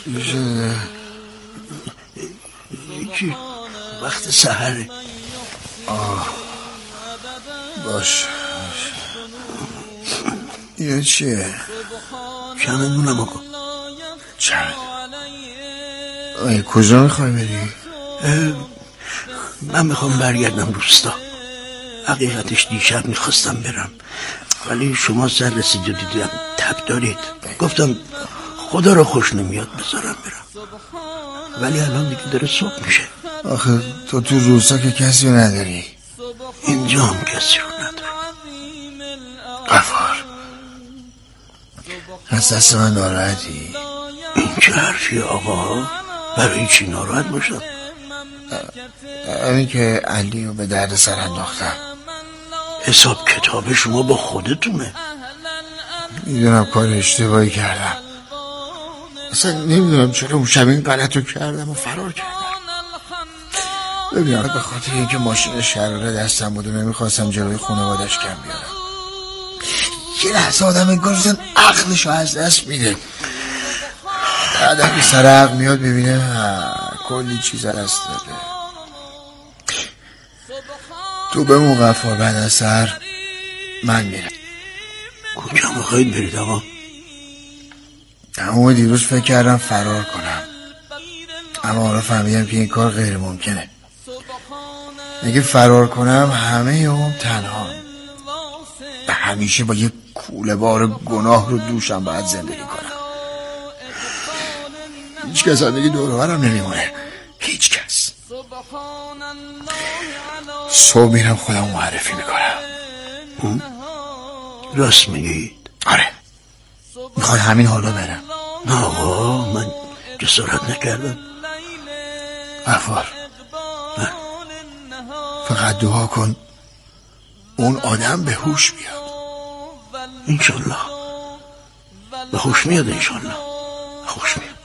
یکی وقت سحره. باش یه چیه؟ چمدونم آقا. چمد؟ کجا میخوای بری؟ من میخوام برگردم روستا. حقیقتش دیشب میخواستم برم ولی شما سر رسید و دیدم تب دارید، گفتم خدا رو خوش نمیاد بذارم برم، ولی الان دیگه داره صبح میشه. آخه تو روستا که کسی رو نداری؟ اینجا هم کسی رو ندارم. غفار از دست من ناراحتی؟ این چه حرفی آقا؟ برای چی ناراحت باشم؟ همین که علی رو به درد سر انداختم. حساب کتاب شما با خودتونه. میدونم کار اشتباهی کردم، اصلا نمیدونم چرا اون شب این غلط رو کردم و فرار کردم. ببینم به خاطر اینکه ماشین شراره دستم بود و نمیخواستم جلوی خانوادش کم بیارم. یه لحظه آدم انگار عقلشو از دست میده، بعد که سر عقل میاد ببینه کلی چیز دست داده. تو بمون غفار، بعد از سر من میرم. کجا میخواید برید آقا؟ اما دیروز فکر کردم فرار کنم، اما حالا فهمیدم که این کار غیر ممکنه. اگه فرار کنم همه هم تنها، به همیشه با یه کوله بار گناه رو دوشم باید زندگی کنم. هیچ کس هم دیگه دور و برم نمیمونه، هیچ کس. صبح میرم خودم معرفی میکنم. راست میگید؟ آره، میخوای همین حالا برم؟ نه آقا، من جسارت نکردم. غفار فقط دعا کن اون آدم به هوش بیاد. انشالله به هوش میاد، انشالله هوش میاد.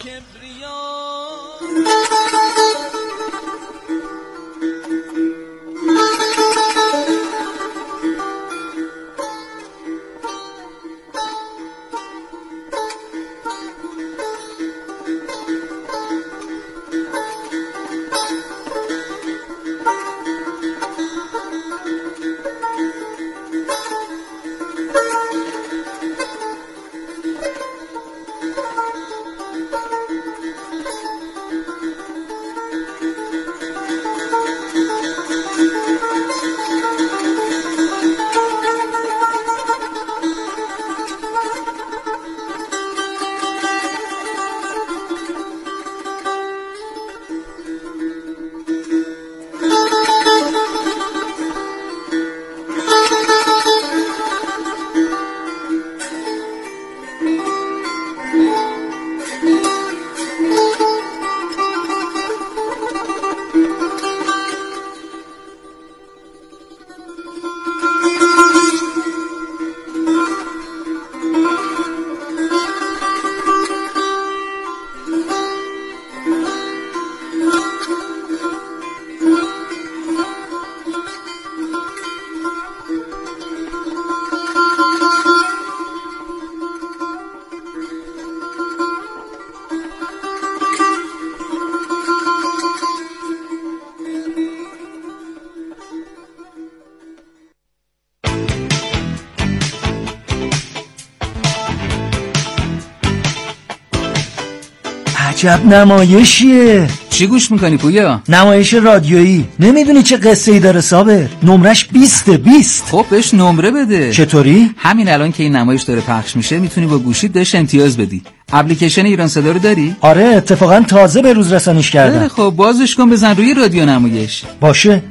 عجب نمایشیه. چی گوش میکنی پویا؟ نمایش رادیویی. نمیدونی چه قصه ای داره صابر؟ نمرش 20. خب بهش نمره بده. چطوری؟ همین الان که این نمایش داره پخش میشه میتونی با گوشیت بهش امتیاز بدی. اپلیکیشن ایران صدا رو داری؟ آره، اتفاقا تازه به روز رسانیش کردم. خب بازش کن، بزن روی رادیو نمایش. باشه.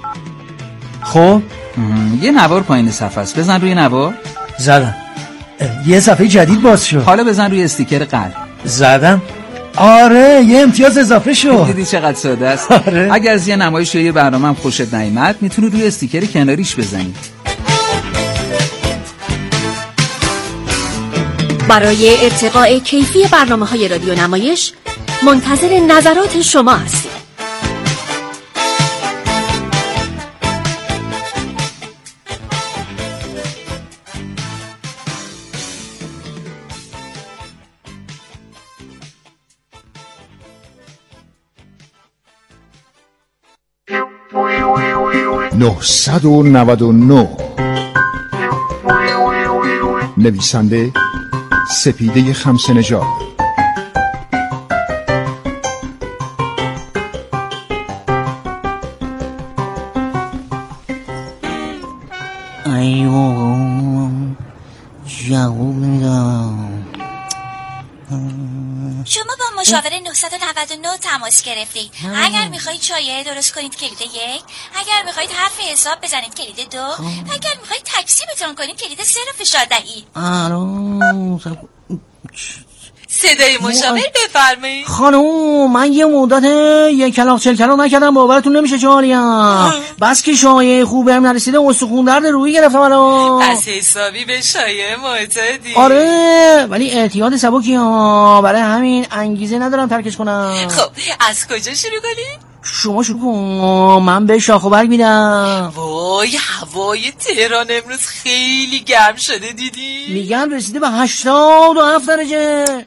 خب یه نوار پایین صفحه است، بزن روی نوار. زدم. یه صفحه جدید باز شد. حالا بزن روی استیکر قلب. زدم. آره، یه امتیاز اضافه شد. دیدی چقدر ساده است؟ آره. اگر از یه نمایش یا یه برنامه هم خوشت نیامد میتونی روی استیکر کناریش بزنی. برای ارتقاء کیفی برنامه‌های رادیو نمایش منتظر نظرات شما هستیم. 999. نویسنده سپیده خمسه‌نژاد. ایوه جواب نمیدم. شما با مشاور 999 تماس گرفتید. اگر میخواید چایه درست کنید کلید 1، اگر میخواید حرف حساب بزنید کلید 2، اگر میخواید تاکسی بتون کنید کلید 3 رو فشار دهید. صدای مشاور بفرمایید. خانوم من یه مدت 1 کلاغ 40 کلاغ نکردم، باورتون نمیشه چالیم. بس که شایعه خوبه هم نرسیده، استخون درد روحی گرفتم الان. پس حسابی به شایعه معتادی. آره ولی اعتیاد سبکی ها، برای همین انگیزه ندارم ترکش کنم. خب از کجا شروع کنیم؟ شما شروع کن، من به شاخ و برگ میدم. وای هوای تهران امروز خیلی گرم شده دیدی؟ میگن رسیده به 87 درجه. نه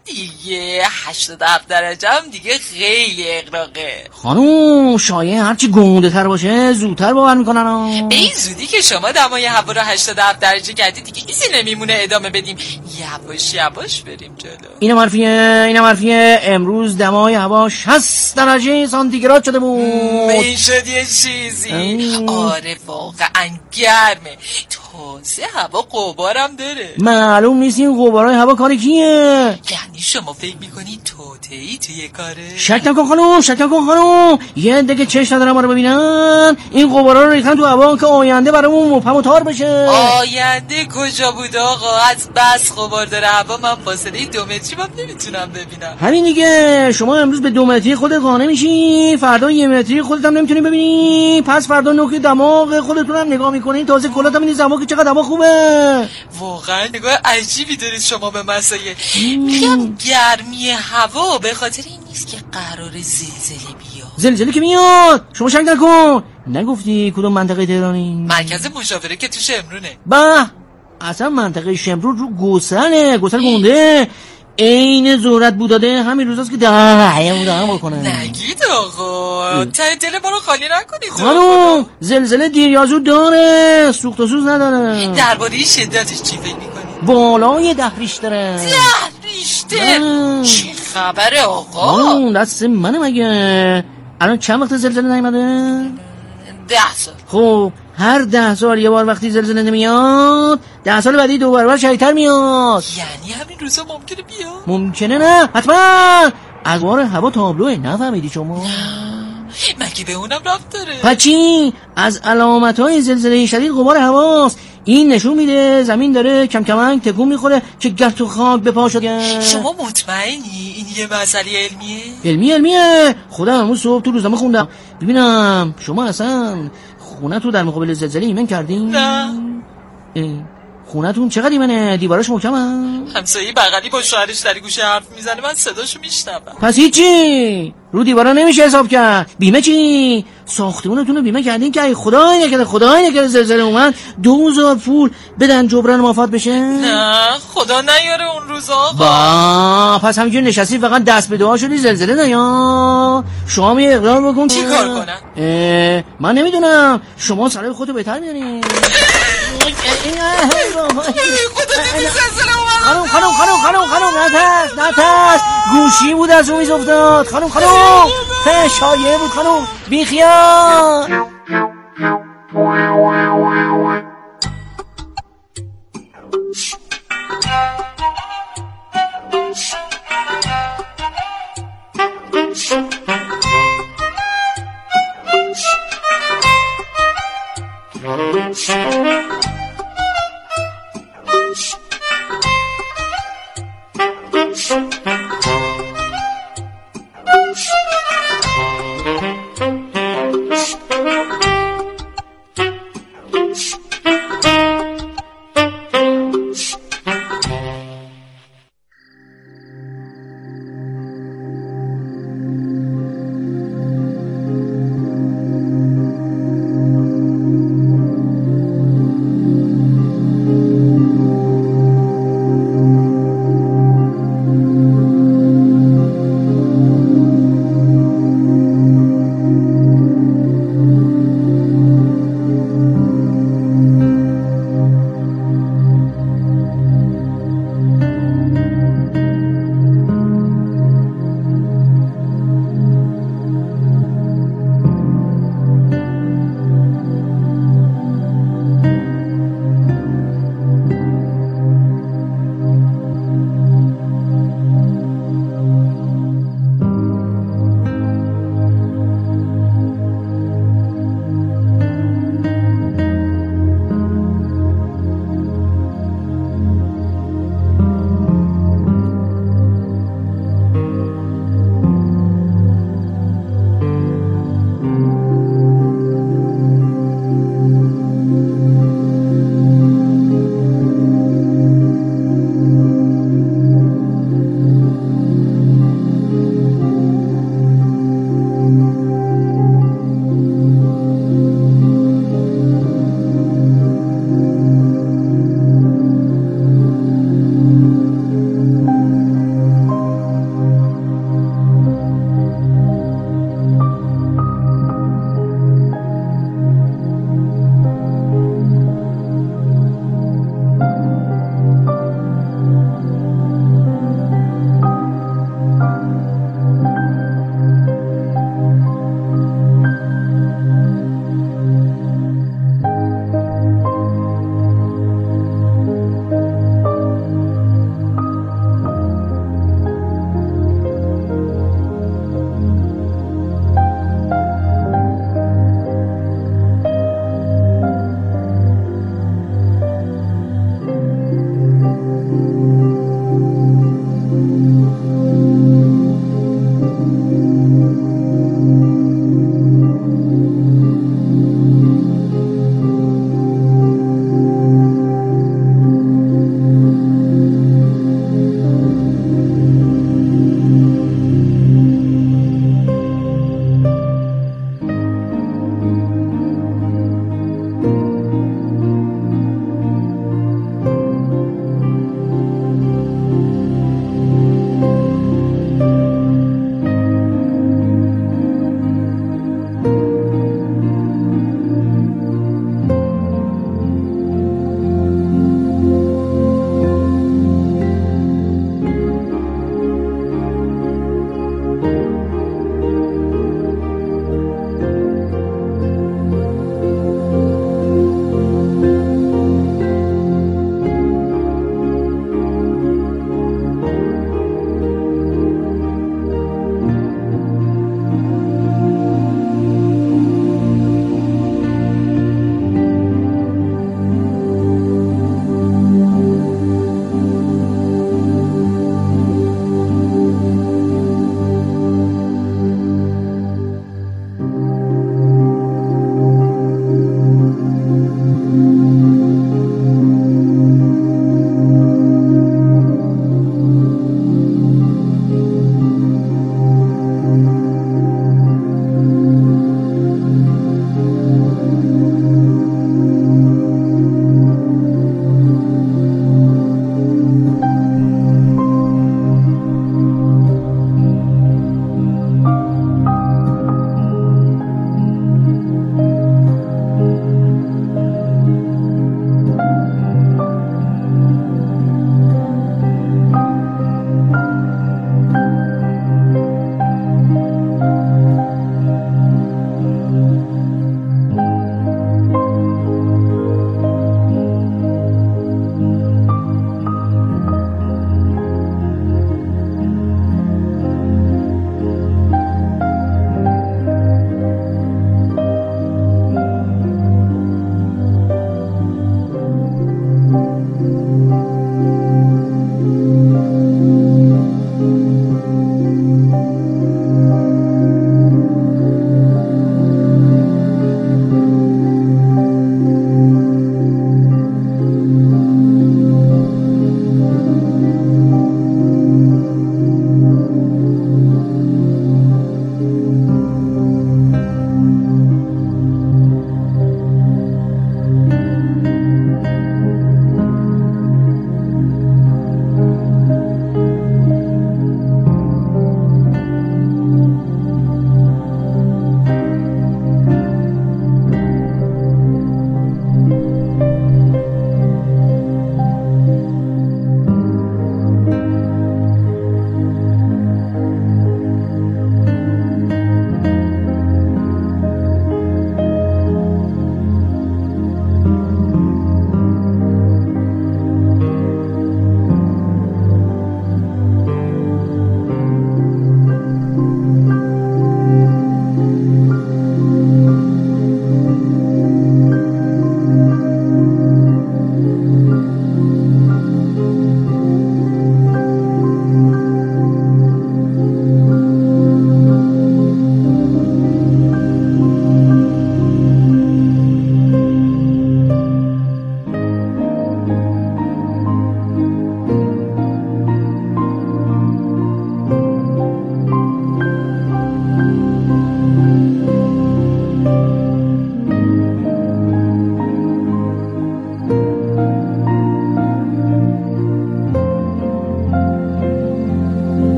دیگه 87 درجه هم دیگه خیلی اغراقه. خانوم شایعه هرچی گنده تر باشه زودتر باور میکنن. به این زودی که شما دمای هوا رو 87 درجه کردی دیگه کسی نمیمونه ادامه بدیم، یواش یواش بریم جلو. اینم حرفیه. امروز دمای هوا 60 درجه سانتیگراد شده بود. این شد یه چیزی. آره واقعا گرمه، تازه هوا غبارم داره. معلوم نیست این غبارای هوا کار کیه. یعنی شما فکر میکنی توطئه‌ای توی کاره؟ شک نکن خانوم. یه دیگه چشم ندارم ما رو ببینن. این غبارا رو ریختن تو هوا که آینده برامون مبهم و تار بشه. آینده کجا بود آقا؟ از بس غبار داره هوا، من فاصله 2 متری هم نمیتونم ببینم. همین دیگه، شما امروز به 2 متری خودت قانع میشی، فردا 1 متری خودت هم نمیتونی ببینی، پس فردا نوک دماغ خودتون هم نگاه میکنی، تازه کلات هم می‌بینی دماغ چقدر هوا خوبه. واقعا نگاه عجیبی دارید شما به مسائل. میگم گرمی هوا به خاطر این نیست که قرار زلزله بیاد. زلزله که میاد، شما شک نکن. نگفتی کدوم منطقه تهرانی؟ مرکز مشاوره که تو شمرونه. به اصلا منطقه شمرون رو گوسل گونده. این زهرت بوداده همین روزاست که دارم بکنه. نگید آقا، ته دل ما رو خالی نکنید. خانوم زلزله دیر یا زود داره، سوخت و سوز نداره. درباره شدتش چی فکر میکنی؟ بالای 10 ریشتره. 10 ریشتر؟ چه خبره آقا؟ دست منه مگه؟ الان چند وقت زلزله نیومده؟ 10 سال. خب هر 10 سال یه بار وقتی زلزله نمیاد، 10 سال بعدی 2 برابر شدیدتر میاد. یعنی همین روزا ممکنه بیاد؟ ممکنه نه، حتما. از بار هوا تابلوه، نفهمیدی شما؟ مگه به اونم ربط داره؟ پچی از علامت‌های زلزله شدید غبار هواست. این نشون میده زمین داره کم کمک تکون میخوره که گرد و خاک به پا شده. شما مطمئنی این یه مسئله علمیه؟ علمیه. خودم امروز صبح تو روزنامه خوندم. ببینم شما اصلا خونه تو در مقابل زلزله ایمن کردین؟ نه. خونتون چقدر ایمنه؟ دیواراش محکمه؟ همسایه بغلی با شوهرش در گوشه حرف میزنه، من صداشو میشنوم. پس هیچی، رو دیوارا نمیشه حساب کرد. بیمه چی؟ ساختمونتون رو بیمه کردین که خدای نکرده زلزله اومد 2000 پول بدن جبران مافات بشه؟ نه خدا نیاره اون روزا. با پس همینجور نشستی فقط دست به دعا شدی زلزله نیا. شما می اقرار بکن. چی کار کنم؟ من نمیدونم، شما سرای خودتو بهتر میدونی. خانم نترس گوشی بود از رو میز افتاد. خانم شایعه بود خانم، بی خیال.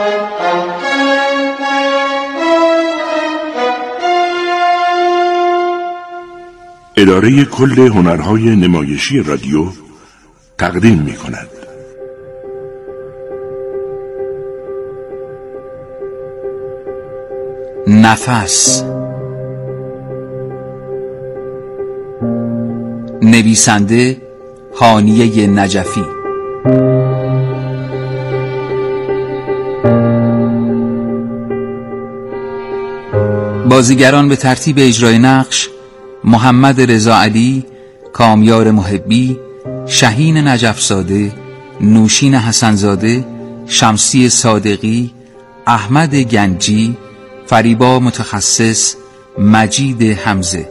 اداره کل هنرهای نمایشی رادیو تقدیم می کند. نفس. نویسنده هانیه نجفی. بازیگران به ترتیب اجرای نقش: محمد رضا علی، کامیار محبی، شهین نجفزاده، نوشین حسنزاده، شمسی صادقی، احمد گنجی، فریبا متخصص، مجید حمزه.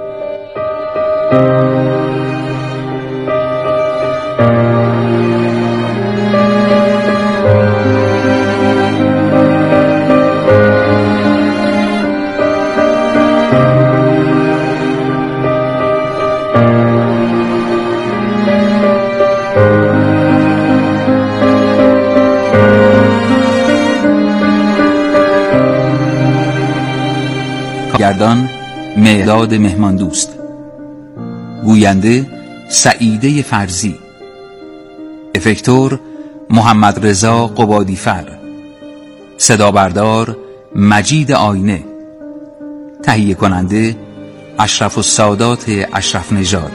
گردان مهداد مهماندوست. گوینده سعیده فرزی. افکتور محمد رضا قبادیفر. صدا بردار مجید آینه. تهیه کننده اشرف السادات اشرف نژاد.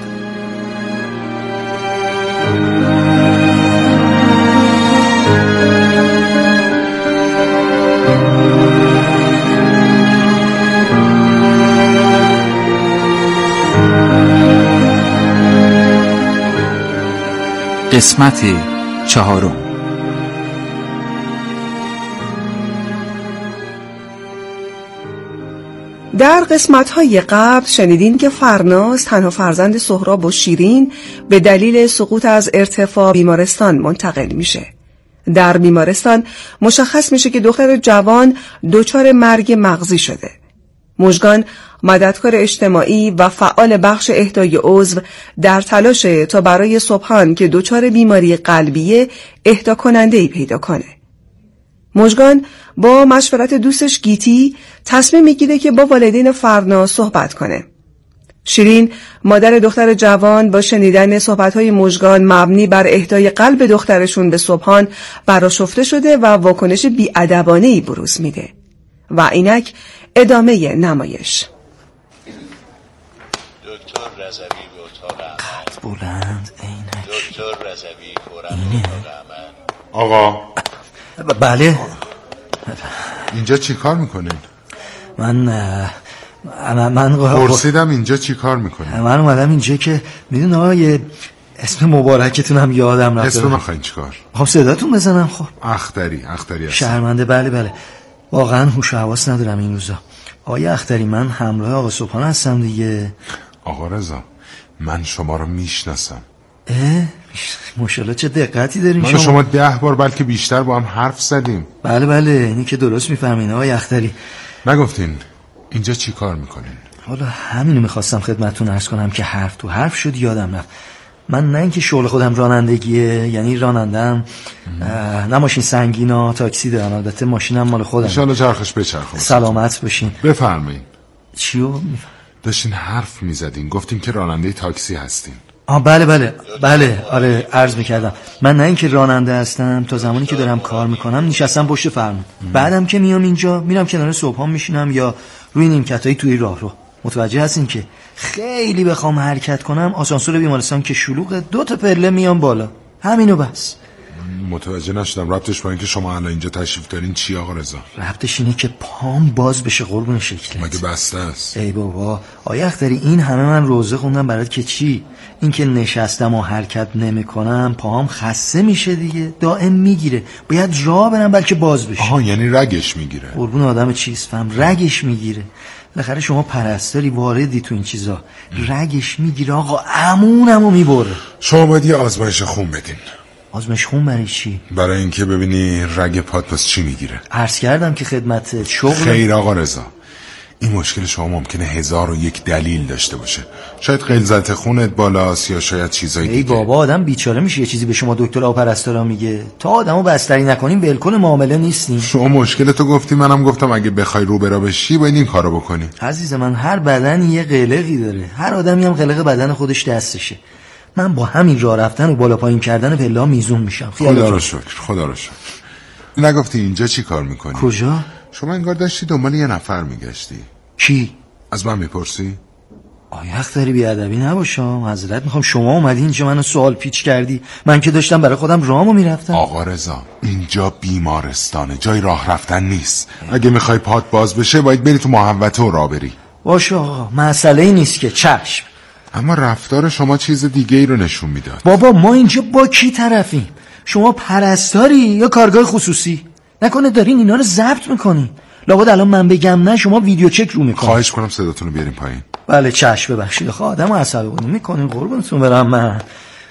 قسمت 4. در قسمت‌های قبل شنیدین که فرناز تنها فرزند سهراب و شیرین به دلیل سقوط از ارتفاع بیمارستان منتقل میشه. در بیمارستان مشخص میشه که دختر جوان دچار مرگ مغزی شده. مژگان مددکار اجتماعی و فعال بخش اهدای عضو در تلاش تا برای سبحان که دچار بیماری قلبیه اهدا کننده‌ای پیدا کنه. مژگان با مشورت دوستش گیتی تصمیم میگیره که با والدین فرناز صحبت کنه. شیرین مادر دختر جوان با شنیدن صحبت‌های مژگان مبنی بر اهدای قلب دخترشون به سبحان برآشفته شده و واکنش بی‌ادبانه‌ای بروز میده. و اینک ادامه نمایش. دکتر رضوی به اتاق عمل. قد بلند عینک. دکتر رضوی فوراً به اتاق عمل. آقا. بله. اینجا چی کار میکنین؟ من پرسیدم اینجا چی کار میکنین؟ من اومدم اینجا که میدون آقا یه اسم مبارکتون هم یادم رفته. اسم میخواین چی کار؟ خب صداتون بزنم. خب اختری هست. شرمنده. بله واقعا هوش و حواس ندارم این روزا. آقای اختری، من همراه آقا سبحان هستم دیگه. آقا رضا، من شما رو میشناسم. ماشاءالله چه دقتی دارین شما. شما 10 بار بلکه بیشتر با هم حرف زدیم. بله اینی که درست میفهمین آقای اختری. نگفتین اینجا چی کار میکنین؟ حالا همینو میخواستم خدمتتون عرض کنم که حرف تو حرف شد یادم رفت. من نه اینکه شغل خودم رانندگیه، یعنی رانندم، نه ماشین سنگینا، تاکسی دارم. البته ماشینم مال خودم. ان شاءالله چرخش بچرخه. سلامت باشین. بفرمایید. چیو داشتین حرف میزدین، گفتین که راننده تاکسی هستین. بله آره عرض میکردم. من نه اینکه راننده هستم، تا زمانی که دارم کار میکنم نشستم پشت فرمون. بعدم که میام اینجا میرم کنار صبحام میشینم یا روی نیمکتایی توی راهرو. متوجه هستین که خیلی بخوام حرکت کنم آسانسور بیمارستان که شلوغه 2 تا پله میام بالا. همینو بس. متوجه نشدم ربطش با اینکه شما الان اینجا تشریف دارین چی آقا رضا؟ ربطش اینه که پام باز بشه قربون شکلت. مگه بسته است؟ ای بابا آیا اختری این همه من روزه خوندم برات که چی؟ این که نشستم و حرکت نمی‌کنم پاهم خسته میشه دیگه، دائم میگیره، باید راه برم بلکه باز بشه. آها یعنی رگش میگیره. قربون آدم چیز فهم رگش میگیره. بالاخره شما پرستاری واردی تو این چیزا. رگش میگیره آقا، عمونمو میبره. شما باید یه آزمایش خون بدین. آزمایش خون برای چی؟ برای اینکه ببینی رگ پات پس چی میگیره. عرض کردم که خدمت شغل. خیر آقا رضا، این مشکل شما ممکنه 1001 دلیل داشته باشه. شاید غلظت خونت بالاست یا شاید چیزایی دیگه. ای بابا آدم بیچاره میشه یه چیزی به شما دکتر و پرستارا میگه. تا آدمو بستری نکنیم ولکن معامله نیستیم. شما مشکلتو گفتی، منم گفتم اگه بخوای رو برا بشی باید این کارو بکنی. عزیز من هر بدنی یه قلقی داره. هر آدمی هم قلق بدن خودش دستشه. من با همین راه رفتن و بالا پایین کردن پلا میزون میشم. خدا رو شکر، خدا رو شکر. نگفتی اینجا چی کار میکنی؟ کجا؟ شما انگار داشتی دنبال یه نفر میگشتی. کی؟ از من میپرسی؟ آیخ داری بیادبی نباشم. حضرت میخوام شما اومدی اینجا منو سوال پیچ کردی. من که داشتم برای خودم رامو میرفتم. آقا رضا اینجا بیمارستانه، جای راه رفتن نیست. اگه میخوای پات باز بشه باید بری تو محوطه و راه بری. باشه آقا، مسئله ای نیست که. چشم. اما رفتار شما چیز دیگه ای رو نشون میداد. بابا ما اینجا با کی طرفیم؟ شما پرستاری یا کارگاه خصوصی؟ نکنه دارین اینا رو ضبط میکنین؟ لابد الان من بگم نه شما ویدیو چک رو میکنین. خواهش کنم صداتون رو بیاریم پایین. بله چشم، ببخشید آخه آدمو عصبانی میکنین. قربونتون برم من.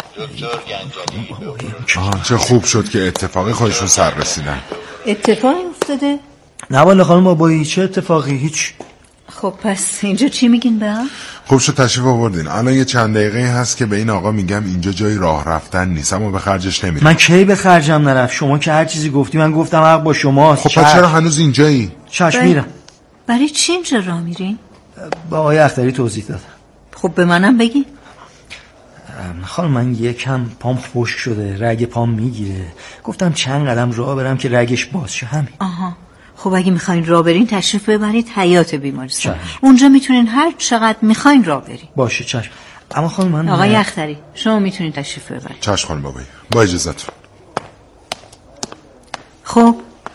چه خوب شد که اتفاقی خودشون سر رسیدن. اتفاقی افتاده؟ نه والا خانم بابایی، چه اتفاقی؟ هیچ. خب پس اینجا چی میگین به هم؟ خوب شد تشریف آوردین. الان یه چند دقیقه هست که به این آقا میگم اینجا جای راه رفتن نیست، اما به خرجش نمیرم. من کی به خرجم نرفت؟ شما که هر چیزی گفتی من گفتم حق با شماست. خب پس چرا هنوز اینجایی؟ چشم میرم. برای چی اینجا راه میرین؟ با آقای اختری توضیح دادم. خب به منم بگی. خانم من یکم پام خشک شده، رگ پام میگیره. گفتم چند قدم راه برم که رگش باز شه، همین. آها. خب اگه میخواین راه برین تشریف ببرید حیاط بیمارستان. اونجا میتونین هر چقدر میخواین راه برین. باشه چشم. اما خانم من آقای اختری شما میتونین تشریف ببرید. چشم خانم بابایی، با اجازهتون. خب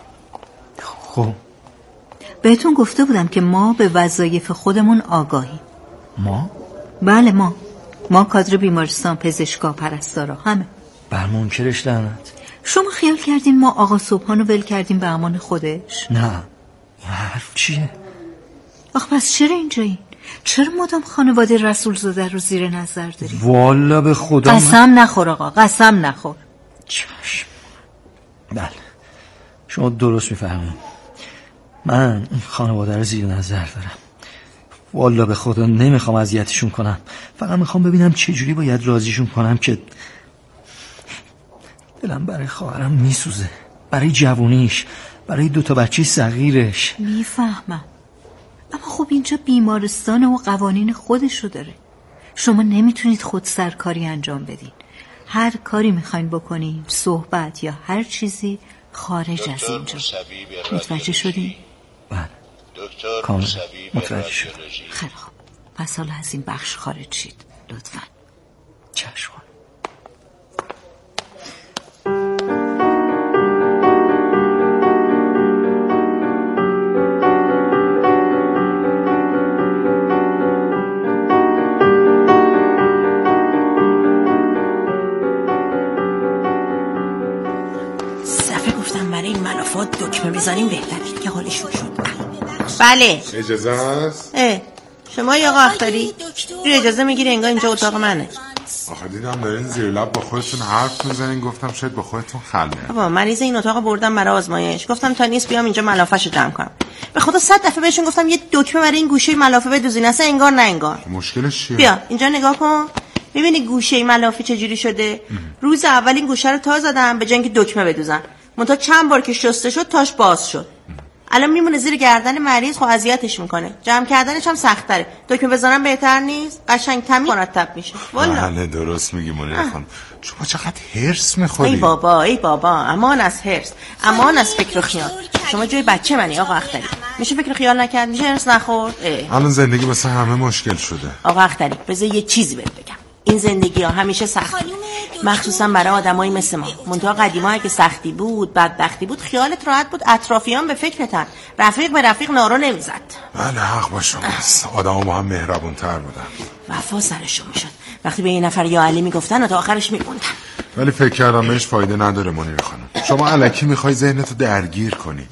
بهتون گفته بودم که ما به وظایف خودمون آگاهیم. ما؟ بله ما کادر بیمارستان، پزشکا، پرستارا، همه. بر منکرش لعنت. شما خیال کردین ما آقا صبحانو ول کردیم به امان خودش؟ نه. حرف چیه؟ آخه پس چرا اینجایین؟ چرا مدام خانواده رسول زاده رو زیر نظر داری؟ والا به خدا قسم نخور آقا، قسم نخور. چشم. بله شما درست میفهمید. من این خانواده رو زیر نظر دارم. والا به خدا نمیخوام اذیتشون کنم، فقط میخوام ببینم چجوری باید راضیشون کنم که دلم برای خواهرم میسوزه، برای جوونیش، برای 2 بچه صغیرش. میفهمم، اما خب اینجا بیمارستان و قوانین خودشو داره. شما نمیتونید خود سرکاری انجام بدین. هر کاری میخواین بکنین، صحبت یا هر چیزی خارج از اینجا. متوجه شدین؟ بله کاملا متوجه شد. خیلی خوب، پس حالا از این بخش خارج شید لطفاً. چشم. دکمه بزنیم بهتره که حالشون شد. بله اجازه هست؟ شما یا آقا اختری اجازه میگیره؟ انگار اینجا اتاق منه. آخه دیدم دارین زیر لب با خودتون حرف میزنین، گفتم شاید با خودتون خله. بابا مریض این اتاق بردم برای آزمایش، گفتم تا نیست بیام اینجا ملافه‌شو جمع کنم. به خدا 100 دفعه بهشون گفتم یه دکمه برای این گوشه ملافه بدوزین، اصلا انگار نه انگار. مشکلش چیه؟ بیا اینجا نگاه کن، میبینی گوشه ملافه چجوری شده؟ روز اول این گوشه رو تا زدم به جای اینکه دکمه بدوزن، منتها چند بار که شسته شد تاش باز شد. الان میمونه زیر گردن مریض، خب اذیتش میکنه. جمع کردنش هم سخت تره. دکمه بزنم بهتر نیست؟ قشنگ تمیز مرتب میشه. والا بله درست میگی منیر خانم. شما چقدر هرس میخوری؟ ای بابا امان از هرس، امان از فکر و خیال. شما جای بچه منی آقا اختری. میشه فکر و خیال نکرد؟ میشه هرس نخورد؟ الان زندگی واسه همه مشکل شده. آقا اختری بذار یه چیزی بهت بگم. این زندگی ها همیشه سخت، مخصوصا برای آدمایی مثل ما. منتها قدیما اگه سختی بود، بدبختی بود، خیالت راحت بود، اطرافیان به فکرتن، رفیق به رفیق نارو نمیزد. بله حق با شماست، آدما با هم مهربون تر بودن، وفا سرشون میشد. وقتی به یه نفر یا علی میگفتن تا آخرش میموندن. ولی فکر کردم بهش فایده نداره منیر خانم. شما الکی میخوای ذهنتو درگیر کنی.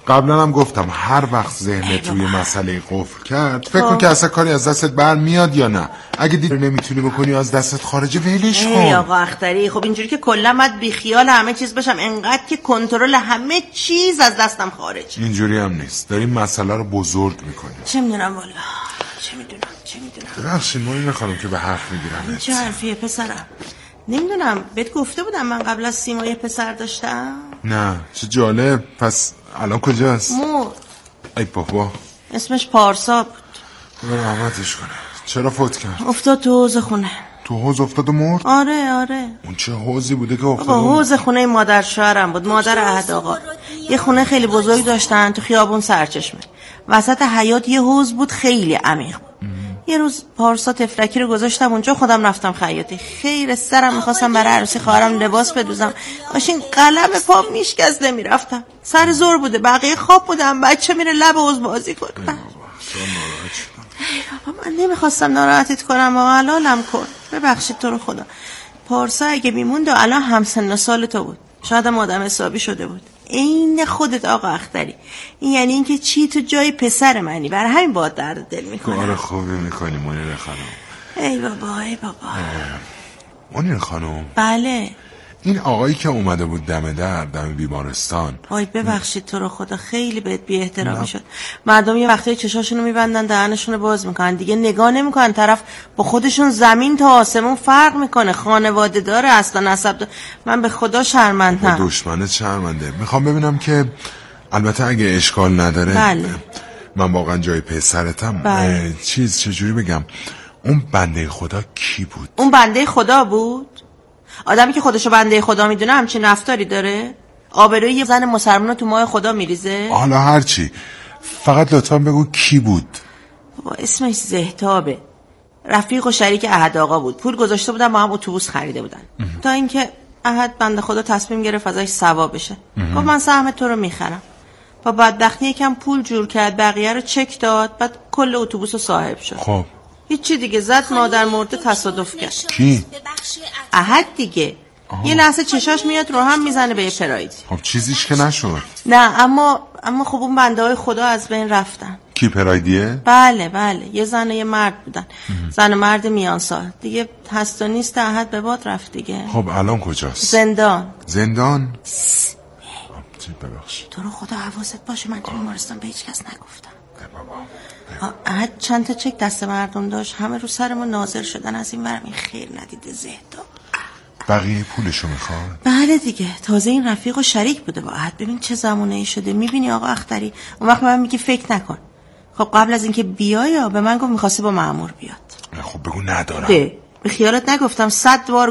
قبلا هم گفتم هر وقت ذهنت روی مسئله قفل کرد فکر کن که اصلا کاری از دستت بر میاد یا نه. اگه دید نمیتونی بکنی از دستت خارجه ولش کن. ای آقا اختری، خب اینجوری که کلا باید بی خیال همه چیز بشم، انقدر که کنترل همه چیز از دستم خارج. اینجوری هم نیست، داریم مسئله رو بزرگ میکنیم. چه میدونم والا، چه میدونم. ببخشید ما خانم که به حرف میگیرم. چه حرفیه پسرم؟ نمیدونم بهت گفته بودم من قبل از سیما یه پسر داشتم؟ نه چه جالب. پس الان کجاست؟ مرد. ای بابا اسمش پارسا بود. خدا رحمتش کنه. چرا فوت کرد؟ افتاد تو حوض خونه. تو حوض افتاد و مرد؟ آره. اون چه حوضی بوده که افتاد؟ حوض خونه مادر شوهرم بود، مادر احد آقا. یه خونه خیلی بزرگ داشتن تو خیابون سرچشمه. وسط حیاط یه حوض بود خیلی عمیق. یه روز پارسا تفلکی رو گذاشتم اونجا، خودم رفتم خیاطی. خیر سرم میخواستم برای عروسی خواهرم لباس بدوزم، ماشین قلم پا میشکست نمیرفتم. سر زور بوده، بقیه خواب بودم، بچه میره لب حوض بازی کنه. بابا من نمیخواستم ناراحتت کنم و حلالم کن. ببخشید تو رو خدا. پارسا اگه میموند الان همسن سال تو بود، شاید هم آدم حسابی شده بود. این خودت آقا اختری. این یعنی اینکه چی تو جای پسر منی، برای همین باید درد دل میکنم. کار خوبی میکنی منیر خانم. ای بابا منیر خانم. بله. این آقایی که اومده بود دم بیمارستان. وای ببخشید تو رو خدا، خیلی بهت بی احترامی شد. مردم یه وقتایی چشاشونو میبندن دهنشونو باز میکنن، دیگه نگاه نمیکنن طرف با خودشون زمین تا آسمون فرق میکنه، خانواده داره، اصلا نسب داره. من به خدا شرمندم. دشمنت شرمنده. میخوام ببینم که البته اگه اشکال نداره. بله. من واقعا جای پسرتم. بله. چجوری بگم، اون بنده خدا کی بود؟ اون بنده خدا بود؟ آدمی که خودشو بنده خدا میدونه همچین رفتاری داره؟ آبروی یه زن مسلمان تو ماه خدا میریزه؟ حالا هرچی، فقط لطفا بگو کی بود. بابا اسمش زهتابه، رفیق و شریک احد آقا بود. پول گذاشته بودن با هم اتوبوس خریده بودن تا اینکه احد بنده خدا تصمیم گرفت ازش ثواب بشه. گفت من سهم تو رو میخرم. با بدبختی یکم پول جور کرد، بقیه رو چک داد، بعد کل اتوبوس رو صاحب شد. خب هیچی دیگه، زد مادر مرده تصادف کرد. کی؟ احد دیگه. یه لحظه چشاش میاد رو هم میزنه به یه پرایدی. خب چیزیش که نشد. نه اما خب اون بنده های خدا از بین رفتن. کی پرایدیه؟ بله یه زن و یه مرد بودن. زن و مرد میان سال دیگه، هست و نیست احد به باد رفت دیگه. خب الان کجاست؟ زندان. ببخشید تو رو خدا حواست باشه، من تو بیمارستان به هیچ کس نگفتم. احد چند تا چک دست مردم داشت، همه رو سر ما ناظر شدن، از این ورم این خیر ندیده زهدا. بقیه پولشو میخواد؟ بله دیگه، تازه این رفیق و شریک بوده با احد. ببین چه زمونه ای شده. میبینی آقا اختری اون وقت من میگه فکر نکن. خب قبل از اینکه بیای به من گفت میخواسته با مأمور بیاد. خب بگو ندارم. به خیالت نگفتم 100 بار